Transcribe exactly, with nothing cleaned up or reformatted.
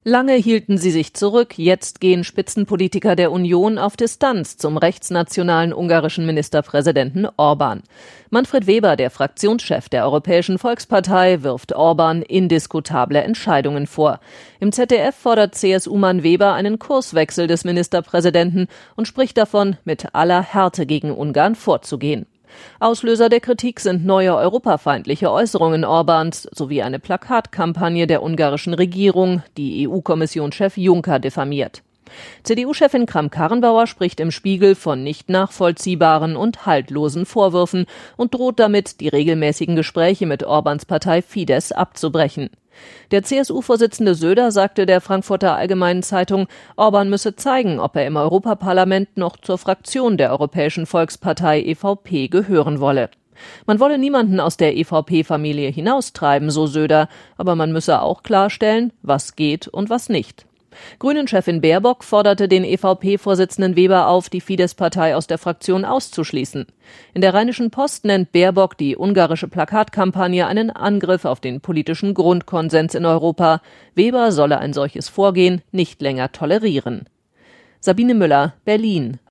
Lange hielten sie sich zurück, jetzt gehen Spitzenpolitiker der Union auf Distanz zum rechtsnationalen ungarischen Ministerpräsidenten Orbán. Manfred Weber, der Fraktionschef der Europäischen Volkspartei, wirft Orbán indiskutable Entscheidungen vor. Im Z D F fordert C S U-Mann Weber einen Kurswechsel des Ministerpräsidenten und spricht davon, mit aller Härte gegen Ungarn vorzugehen. Auslöser der Kritik sind neue europafeindliche Äußerungen Orbáns sowie eine Plakatkampagne der ungarischen Regierung, die E U-Kommissionschef Juncker diffamiert. C D U-Chefin Kramp-Karrenbauer spricht im Spiegel von nicht nachvollziehbaren und haltlosen Vorwürfen und droht damit, die regelmäßigen Gespräche mit Orbáns Partei Fidesz abzubrechen. Der C S U-Vorsitzende Söder sagte der Frankfurter Allgemeinen Zeitung, Orbán müsse zeigen, ob er im Europaparlament noch zur Fraktion der Europäischen Volkspartei E V P gehören wolle. Man wolle niemanden aus der E V P-Familie hinaustreiben, so Söder, aber man müsse auch klarstellen, was geht und was nicht. Grünen-Chefin Baerbock forderte den E V P-Vorsitzenden Weber auf, die Fidesz-Partei aus der Fraktion auszuschließen. In der Rheinischen Post nennt Baerbock die ungarische Plakatkampagne einen Angriff auf den politischen Grundkonsens in Europa. Weber solle ein solches Vorgehen nicht länger tolerieren. Sabine Müller, Berlin.